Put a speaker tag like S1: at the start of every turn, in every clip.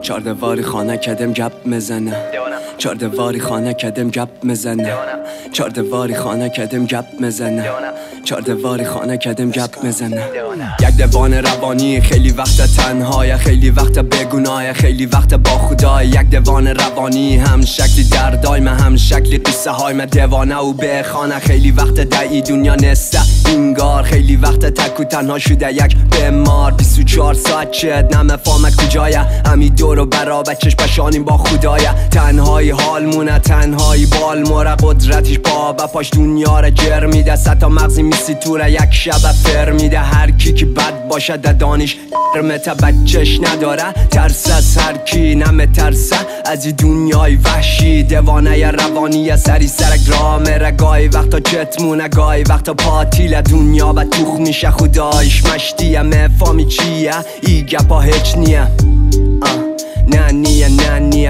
S1: چاردواری خانه کدم گپ میزنه چاردواری خانه کدم گپ میزنه چاردواری خانه کدم گپ میزنه چاردواری خانه کدم گپ میزنه یک دوان روانی خیلی وقت تنهای خیلی وقت بگونای خیلی وقت با خدای یک دوان روانی هم شکلی دردای من هم شکلی قصه های من دوانه و به خانه خیلی وقت دعی دنیا نسته اینگار خیلی وقت تک و تنها شده یک بیمار 24 ساعت چد نمفهمه کجایه همی دور و برا بچش پشانیم با خدایه تنهایی حال مونه تنهایی بال موره قدرتش با پاش دنیا را جر میده ستا مغزی میسی توره یک شب فر میده هر کی که بد باشه دانش رمته بچش نداره ترس از هر کی نمه ترسه از این دنیای وحشی دوانه روانی سری سرک را میره گاهی وقتا چتمونه گاهی وقتا پاتیل دنیا و توخ میشه خدایش مشتیه مفهمی چیه ای گپا هیچ نیه نه نیه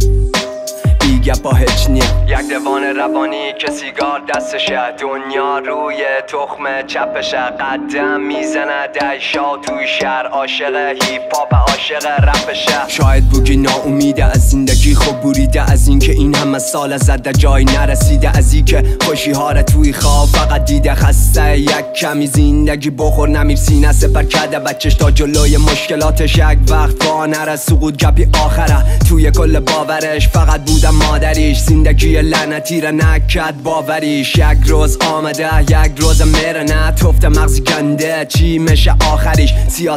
S1: ای گپا هیچ نیه یک دوان روانی که سیگار دستشه دنیا روی تخم چپشه قدم میزنه دیشا توی شهر عاشق هیپ هاپ عاشق رپشه شاید بگی ناامیده از زندگی خوب بریده از این که این همه سال زده جای نرسیده از این که خوشی ها را توی خواب فقط دیده خسته یک کمی زندگی بخور نمیر سینه سپر کرده بچش تا جلوی مشکلاتش یک وقت با نره سقوط گپی آخره توی کل باورش فقط بودم مادریش زندگی لعنتی را نکرد باوریش یک روز آمده یک روز میره نه توفت مغزی گنده چی میشه آخریش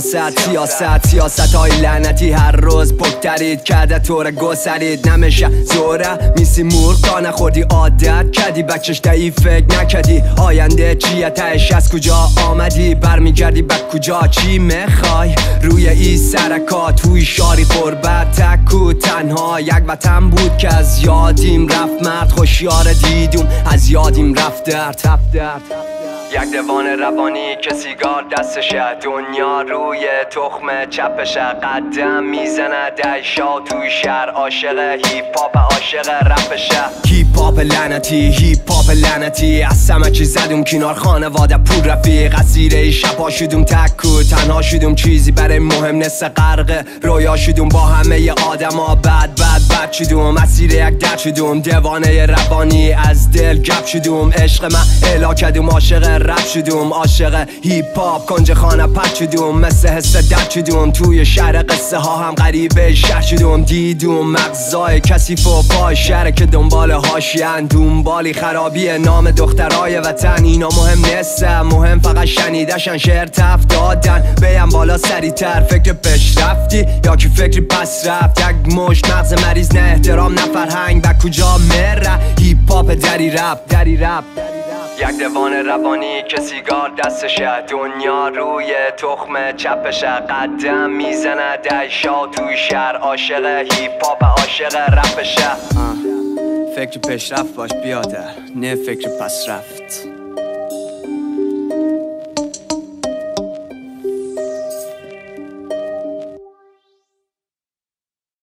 S1: سیاست های لعنتی هر روز پکترید کرده تو را گسرید نمیشه زوره میسی مرغ تا نخوردی عادت کردی بچش دایی فکر نکردی آینده چیه تهش از کجا آمدی برمیگردی به کجا چی میخوای روی ای سرکات توی شاری قربت تک و تنها یک وطن بود که از یادیم رفت مرد خوشیار دیدم از یادیم رفت درد یک دوان روانی که سیگار دستشه دنیا روی تخم چپشه قدم میزنه دیشا توی شهر عاشق هیپ هاپ عاشق رپشه هیپ هاپ لعنتی از سمه چی زدم کنار خانواده پول رفیق اسیره شبا شدم تک و تنها شدم چیزی برای مهم نسته غرق رویا شدم با همه آدما بد شدم اسیر یک درد شدم دوانه روانی از دل گپ شدم عشق من الا کدم عاشق رپ شدم عاشق هیپ هاپ کنج خانه پد شدم مثل حس درد شدم توی شهر قصه ها هم غریبه شهر شدم دیدم مغزای کثیف و پای شهر که دنبال حاشیه‌اند دنبالی خرابی نام دخترای وطن اینا مهم نیسته مهم فقط شنیدشن شعر تف دادن بیم بالا سریعتر فکر پیشرفتی یا که فکری پس رفت یک مشت مغز مریض نه احترام نه فرهنگ و کجا میره هیپ هاپ دری رپ یک دوان روانی که سیگار دستشه دنیا روی تخم چپشه قدم میزنه دیشا توی شهر عاشق هیپ هاپ عاشق رپشه فکر پیشرفت باش بیادر نه فکر پس رفت